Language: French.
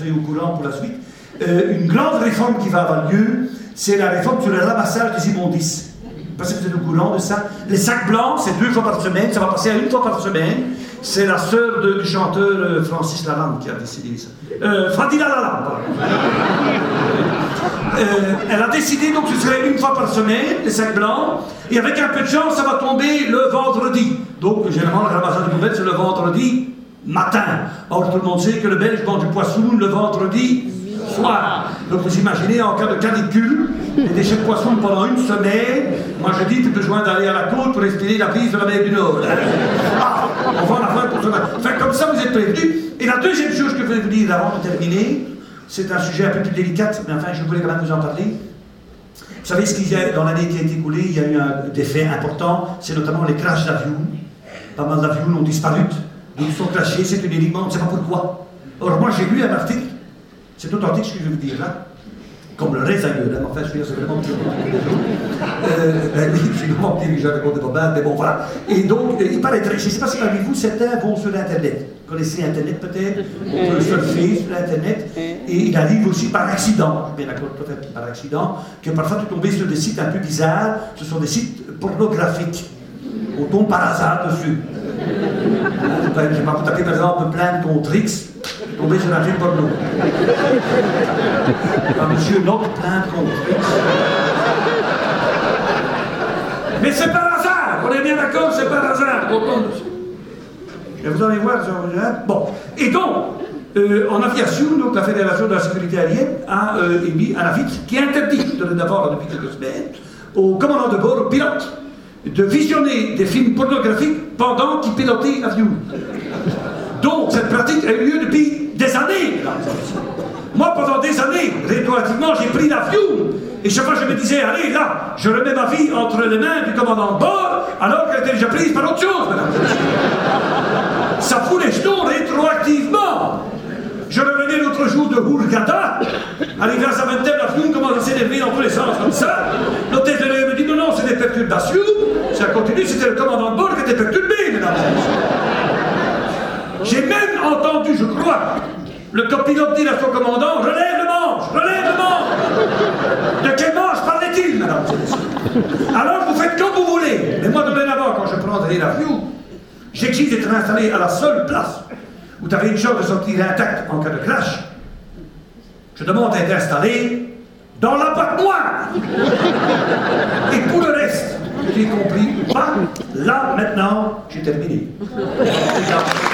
soyez au courant pour la suite. Une grande réforme qui va avoir lieu, c'est la réforme sur le ramassage des immondices. Parce que vous êtes au courant de ça. Les sacs blancs, c'est 2 fois par semaine, ça va passer à 1 fois par semaine. C'est la sœur du chanteur Francis Lalanne qui a décidé ça. Fadila Lalanne, pardon. Elle a décidé donc que ce serait 1 fois par semaine, les sacs blancs, et avec un peu de chance, ça va tomber le vendredi. Donc, généralement, le ramassage de poubelles, c'est le vendredi matin. Or, tout le monde sait que le Belge mange du poisson le vendredi soir. Donc, vous imaginez, en cas de canicule, les déchets de poisson pendant 1 semaine, moi je dis, tu as besoin d'aller à la côte pour respirer la brise de la mer du Nord. Ah, on va en avoir pour cela. Enfin, comme ça, vous êtes prévenus. Et la deuxième chose que je voulais vous dire avant de terminer, c'est un sujet un peu plus délicat, mais enfin, je voulais quand même vous en parler. Vous savez, ce qu'il y a dans l'année qui a été écoulée, il y a eu des faits importants, c'est notamment les crashs d'avions. Pas mal d'avions ont disparu, ils sont crashés, c'est une énigme, on ne sait pas pourquoi. Or, moi, j'ai lu un article, c'est authentique ce que je vais vous dire là, comme le reste ailleurs, hein, enfin, je suis là, c'est vraiment plus authentique que les autres. Oui, je suis vraiment dirigeant de compte de Bobin, mais bon, voilà. Et donc, il paraîtrait, je ne sais pas si parmi vous, certains vont sur Internet. Vous connaissez Internet peut-être, on peut surfer sur Internet, et il arrive aussi par accident, bien d'accord, peut-être par accident, que parfois tu tombes sur des sites un peu bizarres, ce sont des sites pornographiques. On tombe par hasard dessus. Je vais pas vous taper par exemple plainte contre X, tomber sur un film porno. Monsieur Locke, plainte contre X. Mais c'est par hasard, on est bien d'accord, c'est par hasard qu'on tombe dessus. Et vous allez voir, bon. Et donc, en aviation, donc, la Fédération de la sécurité aérienne a émis un avis qui interdit, d'abord depuis quelques semaines, aux commandants de bord, aux pilotes, de visionner des films pornographiques pendant qu'ils pilotaient l'avion. Donc, cette pratique a eu lieu depuis des années. Moi, pendant des années, rétroactivement, j'ai pris l'avion. Et chaque fois, je me disais, allez, là, je remets ma vie entre les mains du commandant de bord, alors qu'elle était déjà prise par autre chose, madame. Ça fout les jetons rétroactivement. Je revenais l'autre jour de Hurghada, arrivé à Zaventem, l'avion commence à s'élever dans tous les sens comme ça. L'hôtesse de l'air me dit, non, c'est des perturbations. Ça continue, c'était le commandant de bord qui était perturbé, mesdames et messieurs. J'ai même entendu, je crois, le copilote dire à son commandant, relève le manche, relève le manche. De quel manche parlait-il, mesdames et messieurs? Alors vous faites comme vous voulez. Mais moi, dorénavant, quand je prendrai l'avion, j'exige d'être installé à la seule place où tu avais une chance de sortir intact en cas de crash. Je demande à être installé dans la boîte noire. Et pour le reste, j'ai compris ou pas, là, maintenant, j'ai terminé.